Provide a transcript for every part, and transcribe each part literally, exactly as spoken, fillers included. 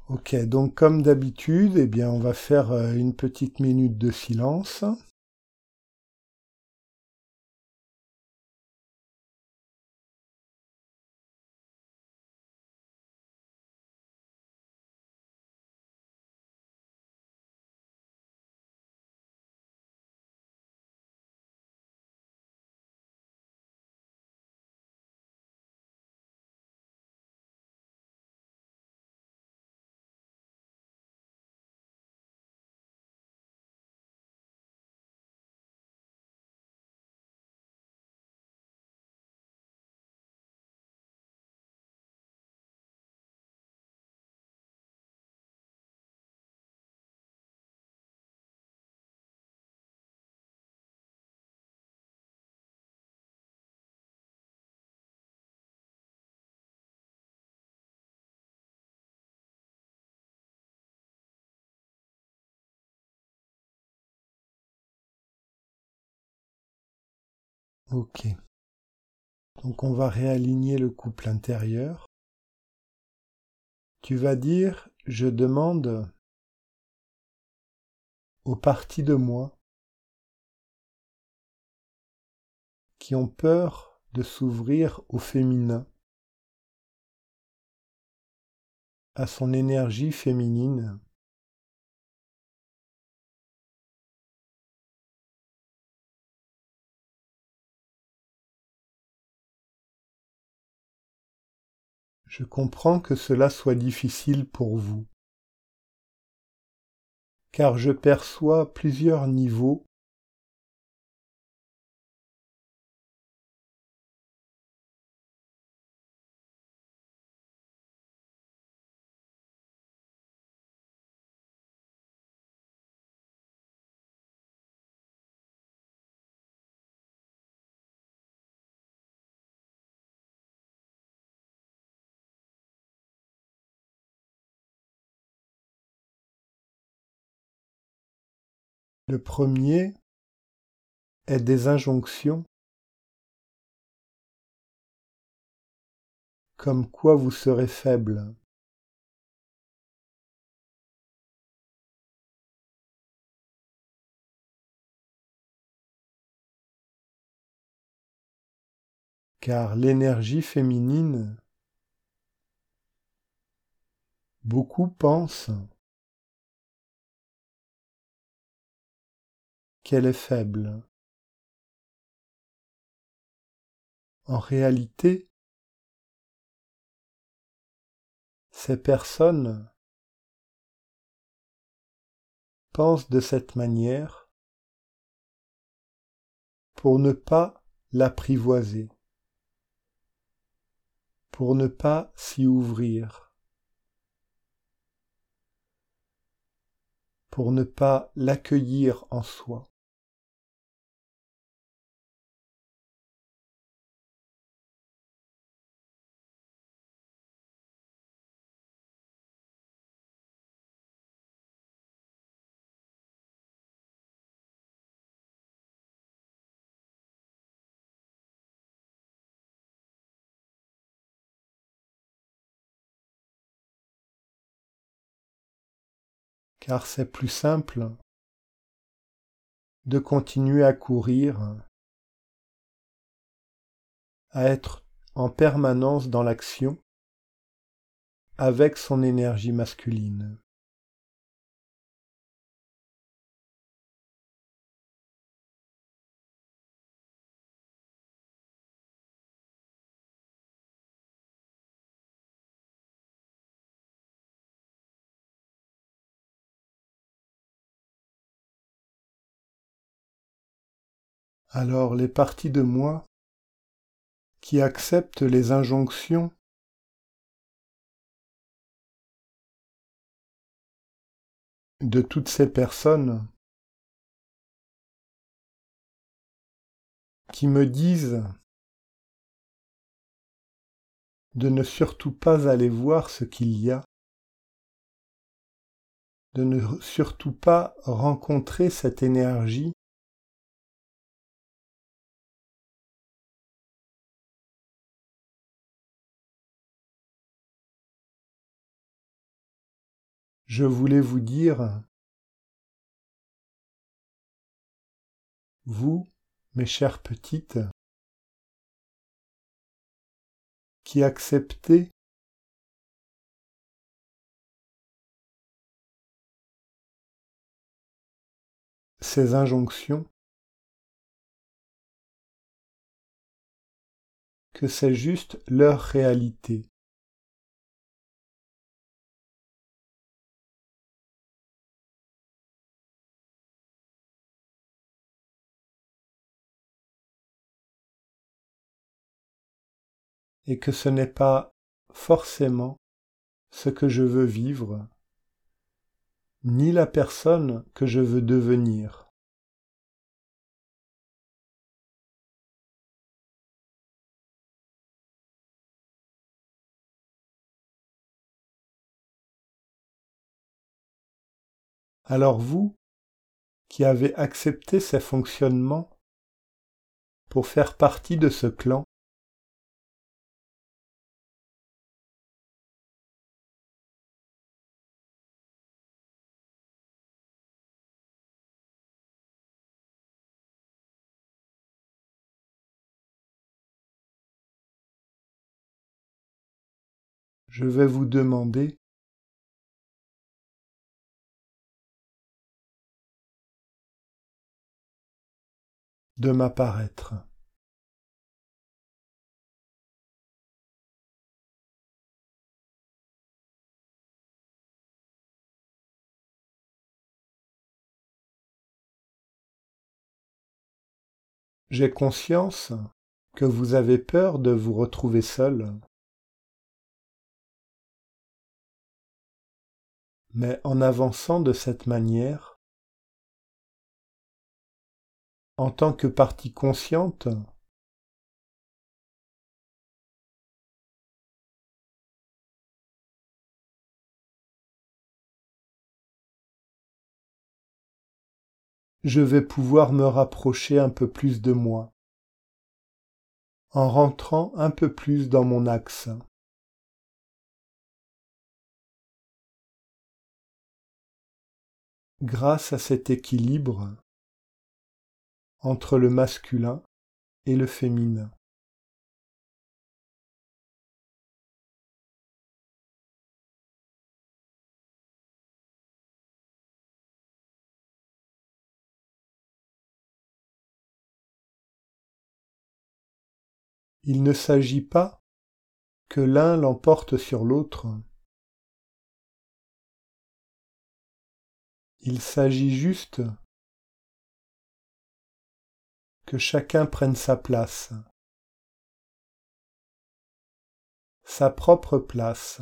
Ok, donc comme d'habitude, eh bien, on va faire euh, une petite minute de silence. Ok, donc on va réaligner le couple intérieur. Tu vas dire, je demande aux parties de moi qui ont peur de s'ouvrir au féminin, à son énergie féminine. Je comprends que cela soit difficile pour vous, car je perçois plusieurs niveaux Le premier est des injonctions, comme quoi vous serez faible. Car l'énergie féminine, beaucoup pensent qu'elle est faible. En réalité, ces personnes pensent de cette manière pour ne pas l'apprivoiser, pour ne pas s'y ouvrir, pour ne pas l'accueillir en soi. Car c'est plus simple de continuer à courir, à être en permanence dans l'action avec son énergie masculine. Alors les parties de moi qui acceptent les injonctions de toutes ces personnes qui me disent de ne surtout pas aller voir ce qu'il y a, de ne surtout pas rencontrer cette énergie, Je voulais vous dire, vous, mes chères petites, qui acceptez ces injonctions, que c'est juste leur réalité. Et que ce n'est pas forcément ce que je veux vivre, ni la personne que je veux devenir. Alors vous, qui avez accepté ces fonctionnements pour faire partie de ce clan, je vais vous demander de m'apparaître. J'ai conscience que vous avez peur de vous retrouver seul, mais en avançant de cette manière, en tant que partie consciente, je vais pouvoir me rapprocher un peu plus de moi, en rentrant un peu plus dans mon axe. Grâce à cet équilibre entre le masculin et le féminin. Il ne s'agit pas que l'un l'emporte sur l'autre. Il s'agit juste que chacun prenne sa place, sa propre place.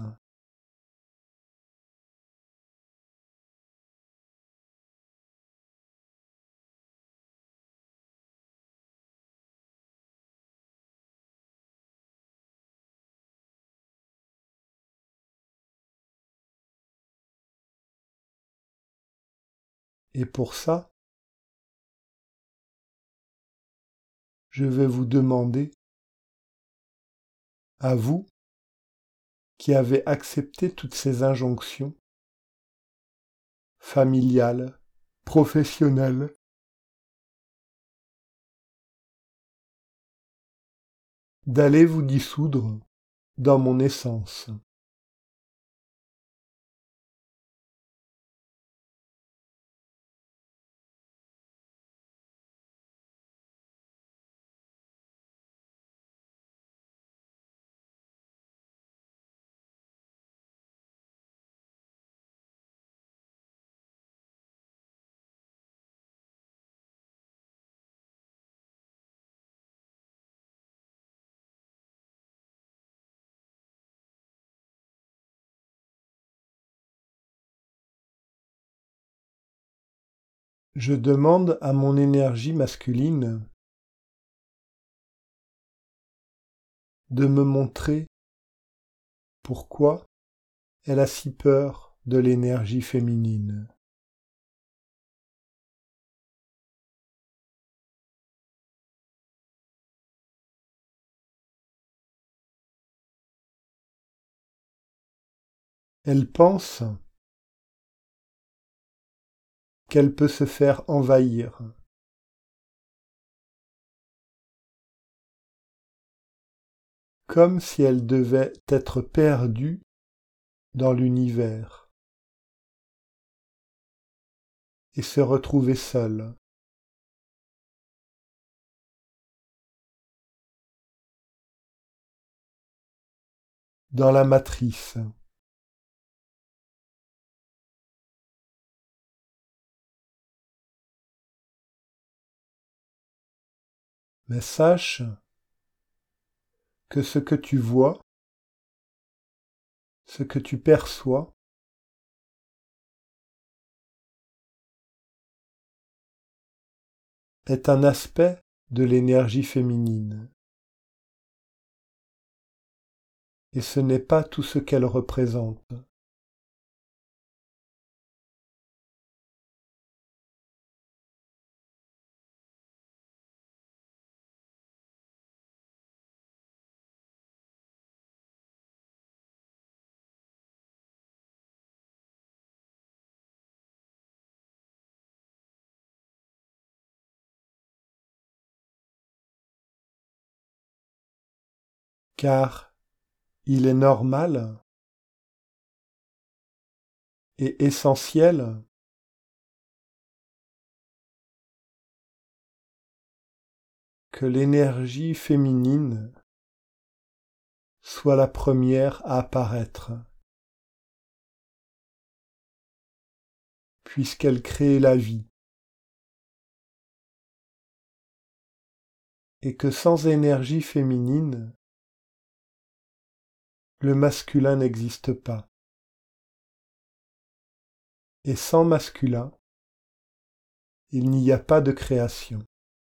Et pour ça, je vais vous demander, à vous qui avez accepté toutes ces injonctions, familiales, professionnelles, d'aller vous dissoudre dans mon essence. Je demande à mon énergie masculine de me montrer pourquoi elle a si peur de l'énergie féminine. Elle pense qu'elle peut se faire envahir. Comme si elle devait être perdue dans l'univers et se retrouver seule. Dans la matrice. Mais sache que ce que tu vois, ce que tu perçois, est un aspect de l'énergie féminine. Et ce n'est pas tout ce qu'elle représente. Car il est normal et essentiel que l'énergie féminine soit la première à apparaître, puisqu'elle crée la vie, et que sans énergie féminine, le masculin n'existe pas. Et sans masculin, il n'y a pas de création.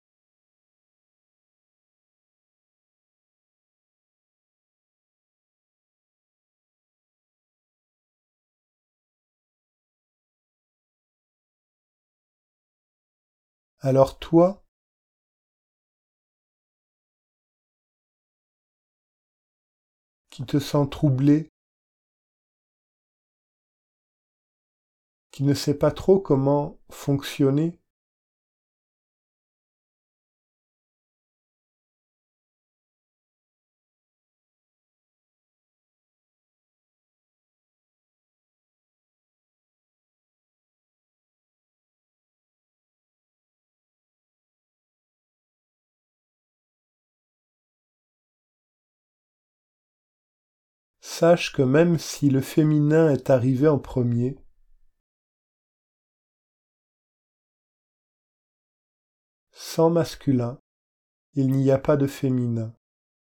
Alors toi, qui te sens troublé, qui ne sais pas trop comment fonctionner, sache que même si le féminin est arrivé en premier, sans masculin, il n'y a pas de féminin.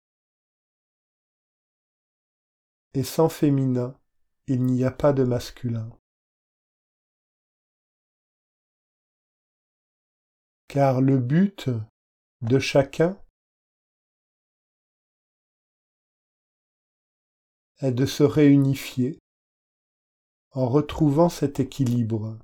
Et sans féminin, il n'y a pas de masculin. Car le but de chacun est de se réunifier en retrouvant cet équilibre.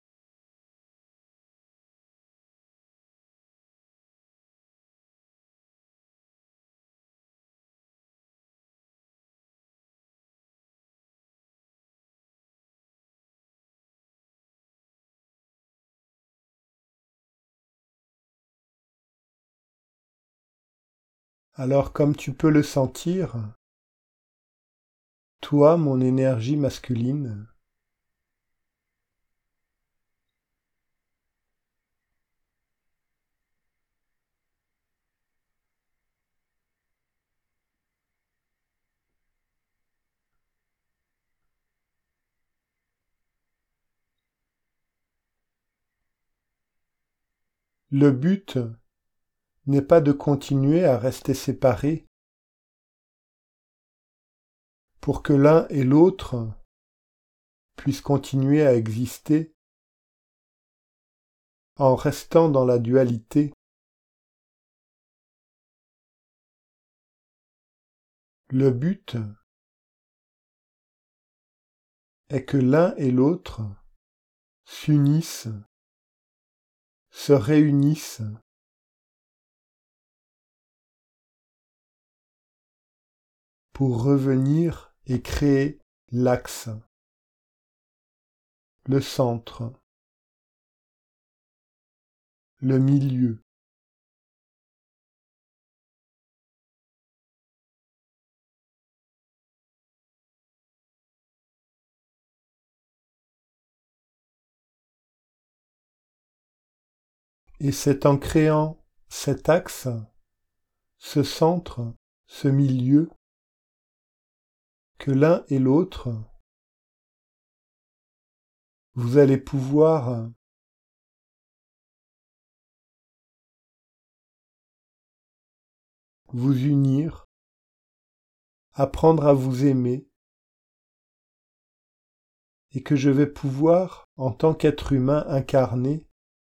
Alors comme tu peux le sentir, toi, mon énergie masculine, le but n'est pas de continuer à rester séparés pour que l'un et l'autre puissent continuer à exister en restant dans la dualité. Le but est que l'un et l'autre s'unissent, se réunissent pour revenir et créer l'axe, le centre. le milieu. Et c'est en créant cet axe, ce centre, ce milieu, que l'un et l'autre, vous allez pouvoir vous unir, apprendre à vous aimer, et que je vais pouvoir, en tant qu'être humain incarné,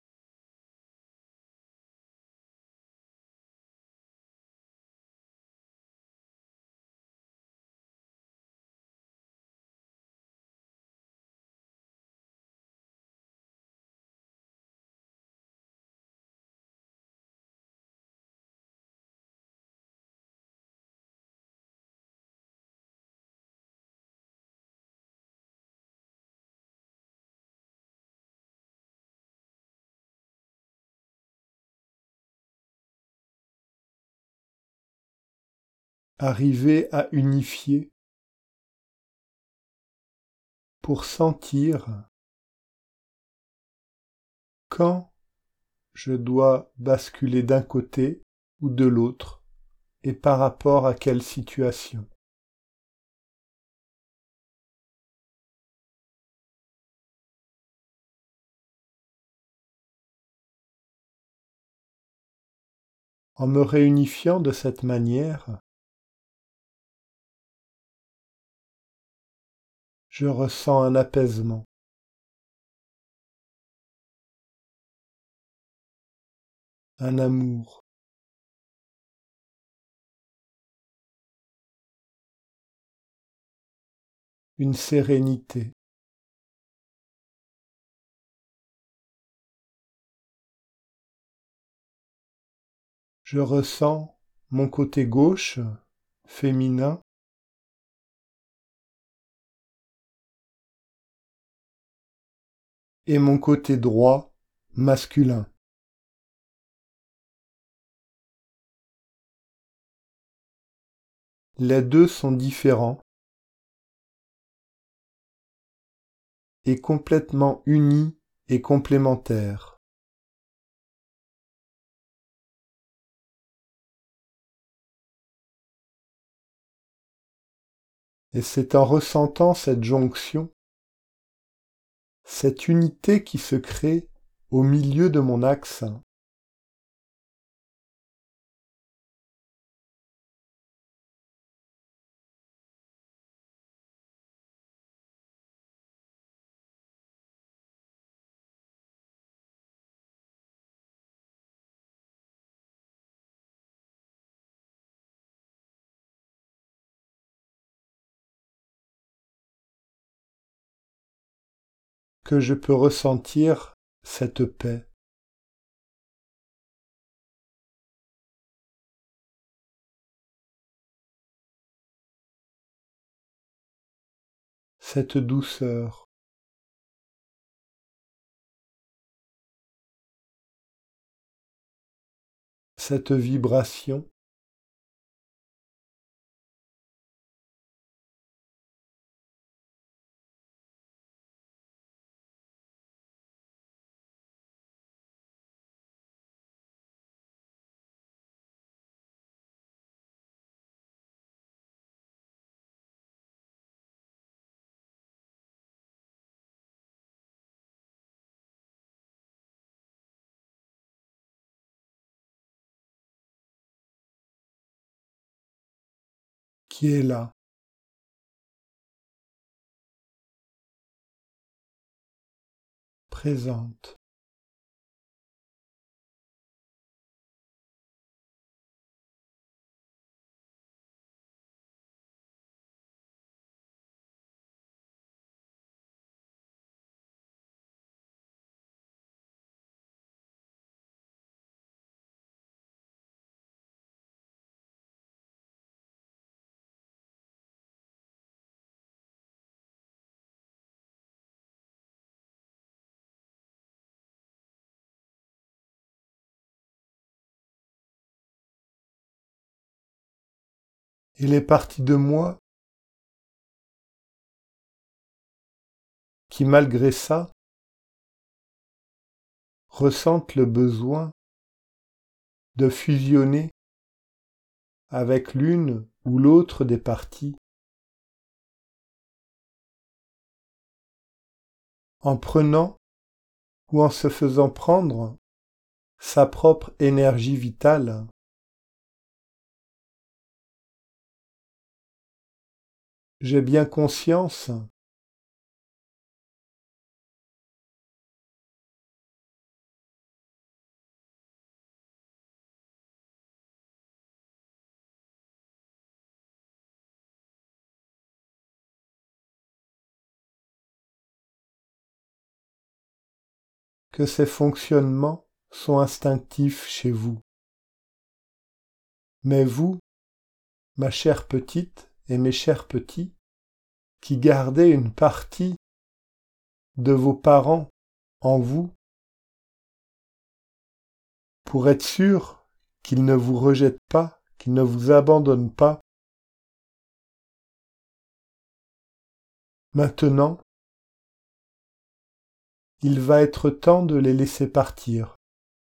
arriver à unifier pour sentir quand je dois basculer d'un côté ou de l'autre et par rapport à quelle situation. En me réunifiant de cette manière, je ressens un apaisement. Un amour, une sérénité. Je ressens mon côté gauche, féminin, et mon côté droit, masculin. Les deux sont différents et complètement unis et complémentaires. Et c'est en ressentant cette jonction, cette unité qui se crée au milieu de mon axe, que je peux ressentir cette paix. Cette douceur, cette vibration, qui est là, présente. et les parties de moi qui, malgré ça, ressentent le besoin de fusionner avec l'une ou l'autre des parties, en prenant ou en se faisant prendre sa propre énergie vitale. J'ai bien conscience que ces fonctionnements sont instinctifs chez vous. Mais vous, ma chère petite et mes chers petits, qui gardez une partie de vos parents en vous, pour être sûr qu'ils ne vous rejettent pas, qu'ils ne vous abandonnent pas, maintenant, il va être temps de les laisser partir.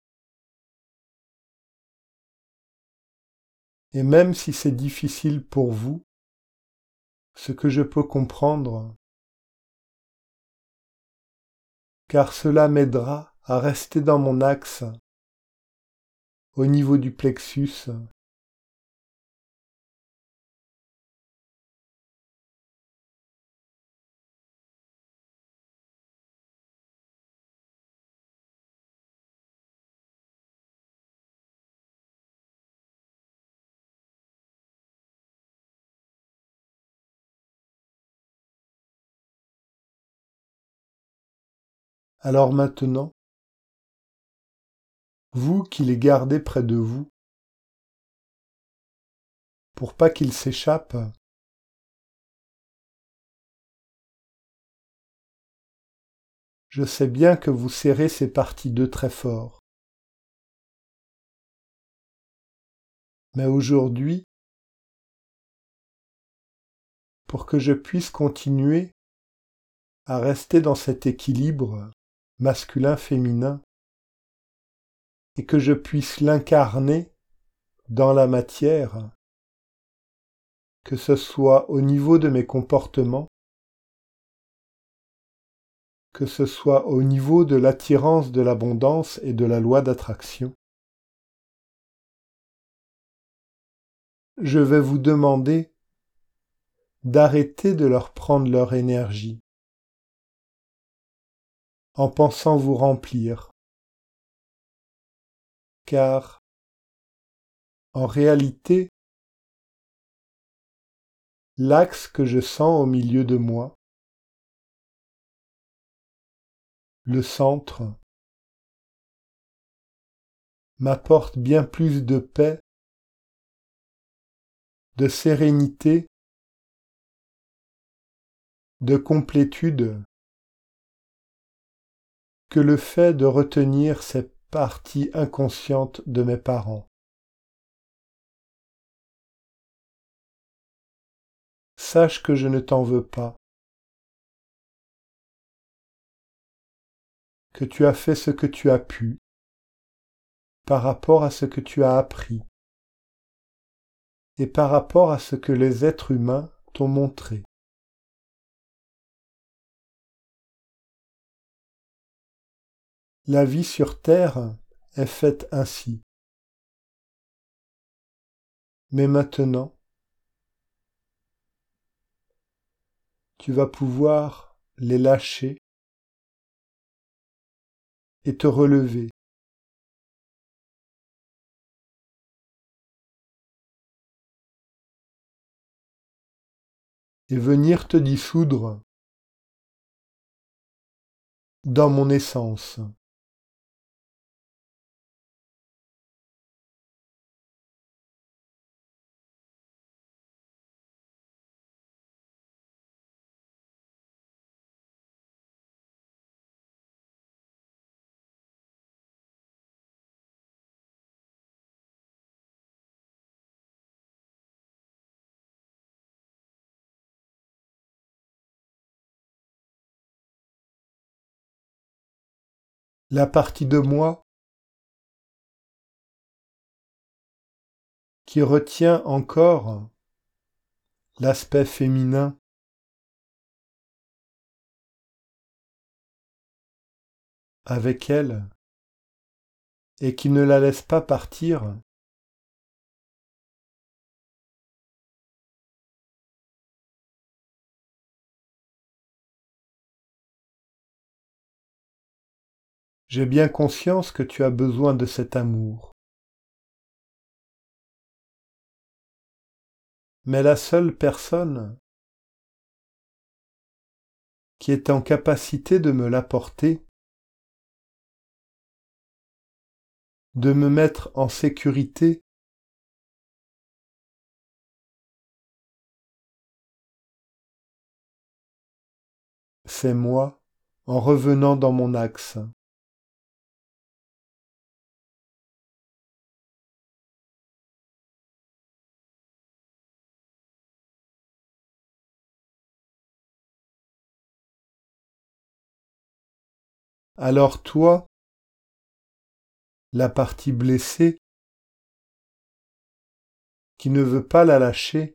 Et même si c'est difficile pour vous, ce que je peux comprendre, car cela m'aidera à rester dans mon axe, au niveau du plexus, alors maintenant, vous qui les gardez près de vous, pour pas qu'ils s'échappent, je sais bien que vous serrez ces parties d'eux très fort. Mais aujourd'hui, pour que je puisse continuer à rester dans cet équilibre masculin-féminin et que je puisse l'incarner dans la matière, que ce soit au niveau de mes comportements, que ce soit au niveau de l'attirance de l'abondance et de la loi d'attraction, je vais vous demander d'arrêter de leur prendre leur énergie en pensant vous remplir, car en réalité, l'axe que je sens au milieu de moi, le centre, m'apporte bien plus de paix, de sérénité, de complétude que le fait de retenir ces parties inconscientes de mes parents. Sache que je ne t'en veux pas, que tu as fait ce que tu as pu par rapport à ce que tu as appris et par rapport à ce que les êtres humains t'ont montré. La vie sur Terre est faite ainsi. Mais maintenant, tu vas pouvoir les lâcher et te relever. Et venir te dissoudre dans mon essence. la partie de moi qui retient encore l'aspect féminin avec elle et qui ne la laisse pas partir. J'ai bien conscience que tu as besoin de cet amour. Mais la seule personne qui est en capacité de me l'apporter, de me mettre en sécurité, c'est moi en revenant dans mon axe. Alors toi, la partie blessée, qui ne veut pas la lâcher,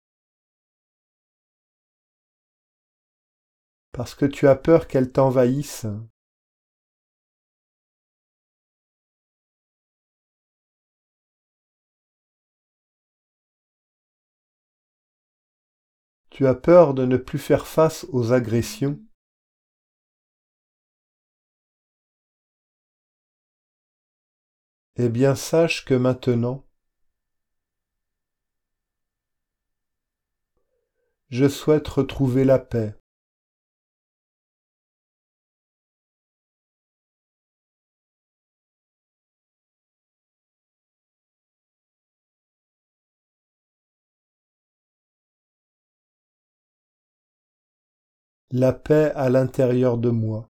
parce que tu as peur qu'elle t'envahisse, tu as peur de ne plus faire face aux agressions, eh bien sache que maintenant, je souhaite retrouver la paix. La paix à l'intérieur de moi.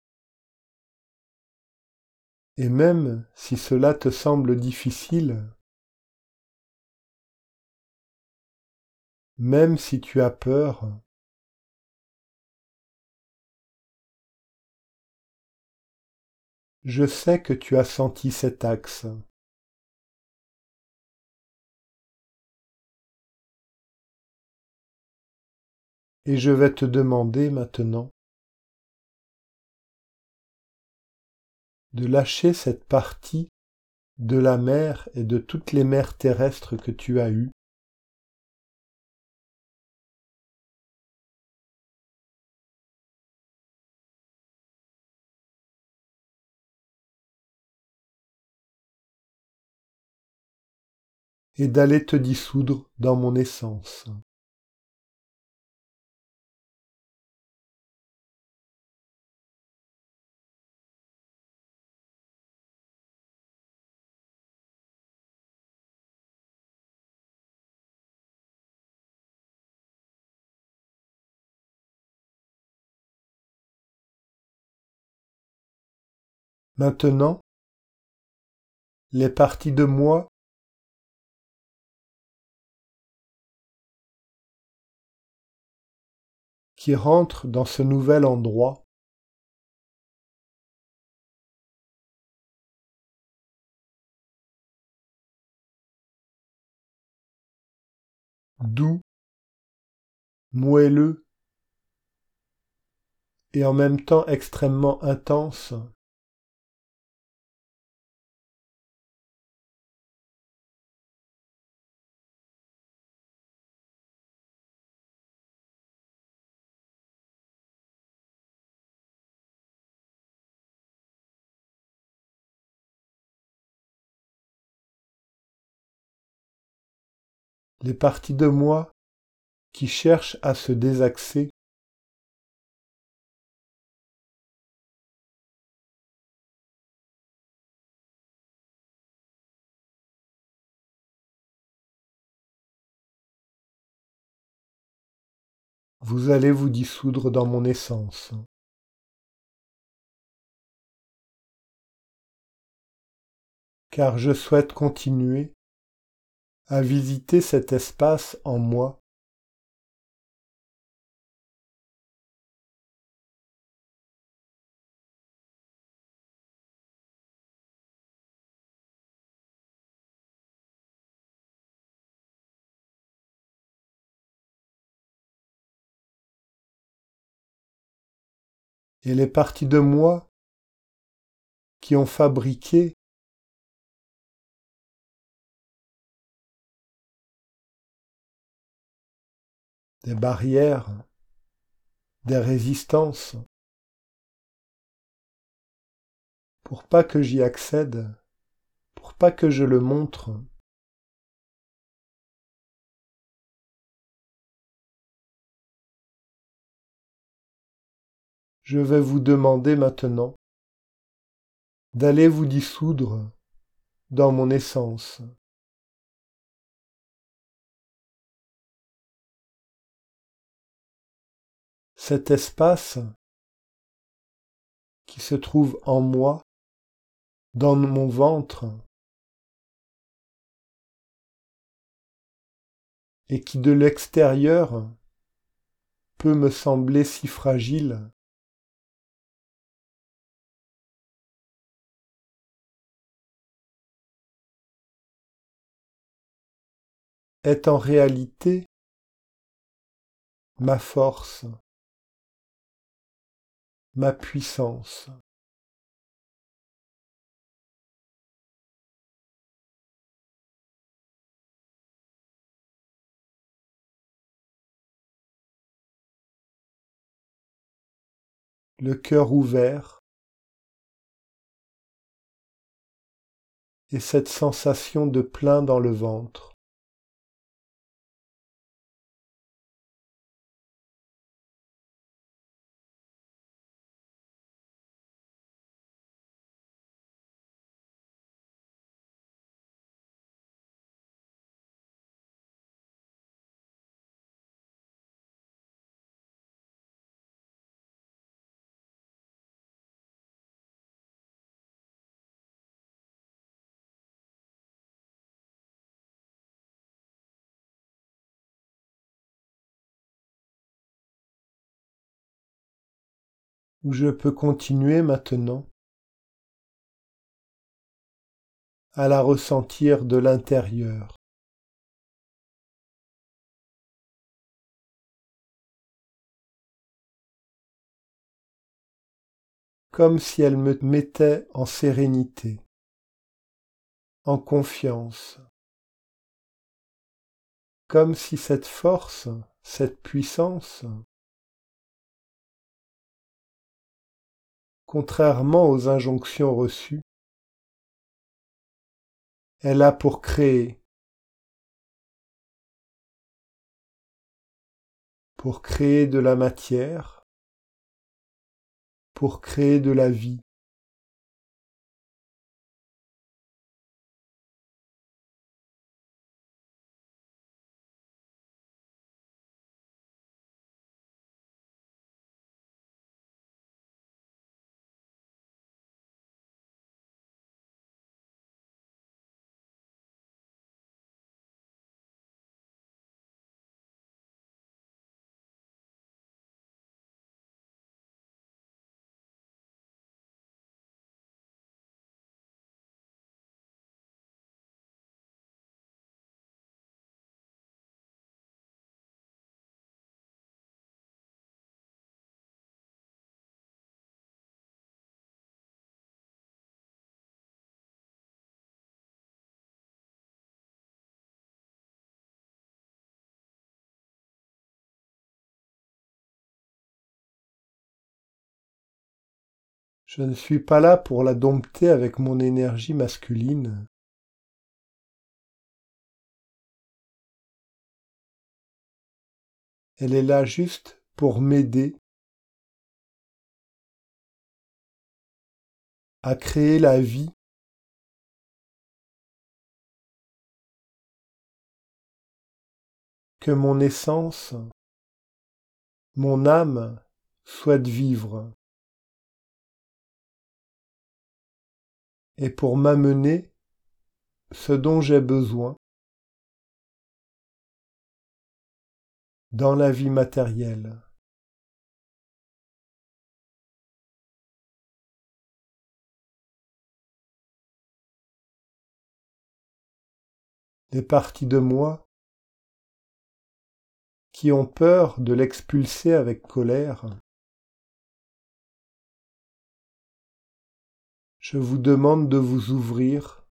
Et même si cela te semble difficile, même si tu as peur, je sais que tu as senti cet axe. Et je vais te demander maintenant de lâcher cette partie de la mer et de toutes les mers terrestres que tu as eues, et d'aller te dissoudre dans mon essence. Maintenant, les parties de moi qui rentrent dans ce nouvel endroit, doux, moelleux et en même temps extrêmement intense, les parties de moi qui cherchent à se désaxer, vous allez vous dissoudre dans mon essence. Car je souhaite continuer à visiter cet espace en moi et les parties de moi qui ont fabriqué des barrières, des résistances, pour pas que j'y accède, pour pas que je le montre. Je vais vous demander maintenant d'aller vous dissoudre dans mon essence. Cet espace qui se trouve en moi, dans mon ventre, et qui de l'extérieur peut me sembler si fragile, est en réalité ma force, ma puissance. Le cœur ouvert et cette sensation de plein dans le ventre. Où je peux continuer maintenant à la ressentir de l'intérieur. Comme si elle me mettait en sérénité, en confiance, comme si cette force, cette puissance, contrairement aux injonctions reçues, elle a pour créer, pour créer de la matière, pour créer de la vie. Je ne suis pas là pour la dompter avec mon énergie masculine. Elle est là juste pour m'aider à créer la vie que mon essence, mon âme souhaite vivre, et pour m'amener ce dont j'ai besoin dans la vie matérielle. Les parties de moi qui ont peur de l'expulser avec colère Je vous demande de vous ouvrir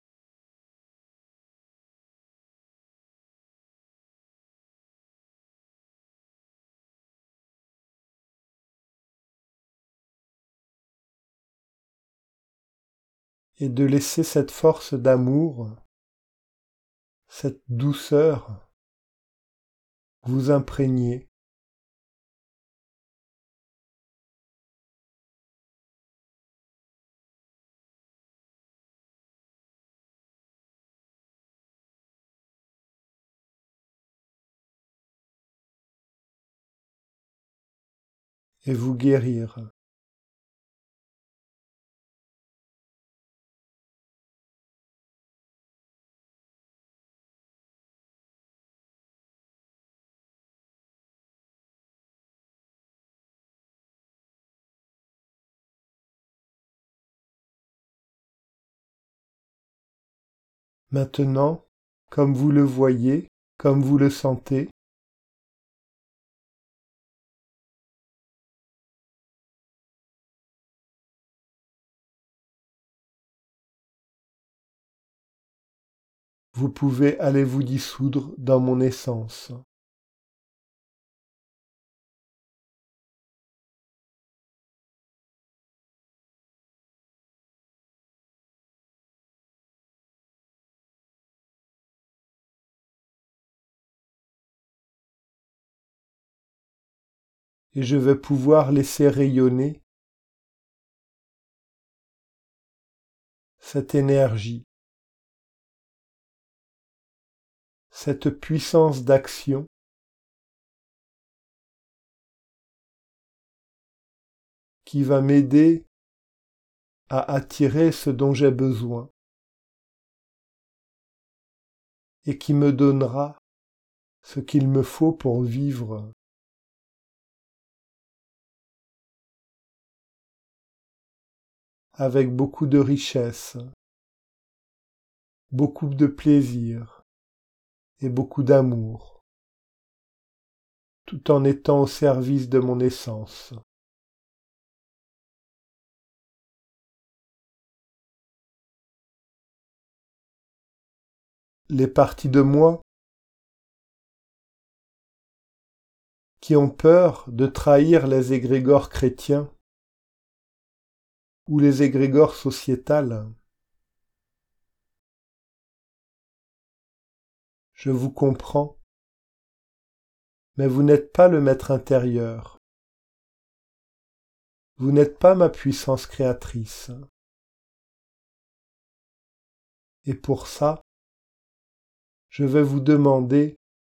et de laisser cette force d'amour, cette douceur vous imprégner. Et vous guérir. Maintenant, comme vous le voyez, comme vous le sentez, vous pouvez aller vous dissoudre dans mon essence. Et je vais pouvoir laisser rayonner cette énergie, cette puissance d'action qui va m'aider à attirer ce dont j'ai besoin et qui me donnera ce qu'il me faut pour vivre avec beaucoup de richesse, beaucoup de plaisir et beaucoup d'amour, tout en étant au service de mon essence. Les parties de moi qui ont peur de trahir les égrégores chrétiens ou les égrégores sociétales, je vous comprends, mais vous n'êtes pas le maître intérieur. Vous n'êtes pas ma puissance créatrice. Et pour ça, je vais vous demander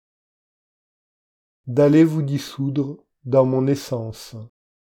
d'aller vous dissoudre dans mon essence.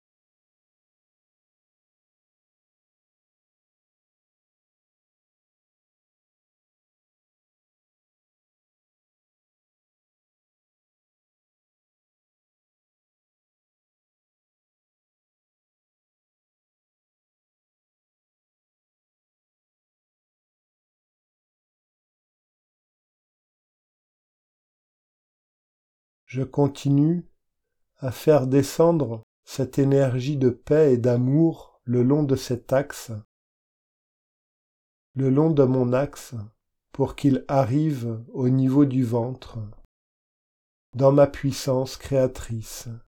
Je continue à faire descendre cette énergie de paix et d'amour le long de cet axe, le long de mon axe, pour qu'il arrive au niveau du ventre, dans ma puissance créatrice.